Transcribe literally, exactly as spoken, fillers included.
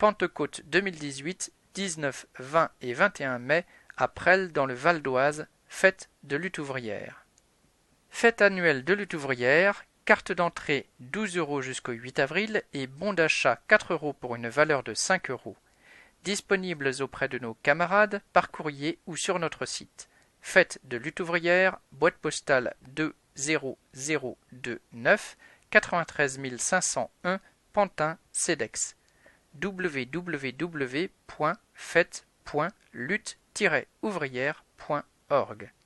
Pentecôte deux mille dix-huit, dix-neuf, vingt et vingt et un mai, à Presles dans le Val d'Oise, fête de lutte ouvrière. Fête annuelle de lutte ouvrière, carte d'entrée douze euros jusqu'au huit avril et bon d'achat quatre euros pour une valeur de cinq euros. Disponibles auprès de nos camarades, par courrier ou sur notre site. Fête de lutte ouvrière, boîte postale deux zéro zéro deux neuf, quatre-vingt-treize mille cinq cent un, Pantin, Cedex. w w w point fête point lutte tiret ouvrière point org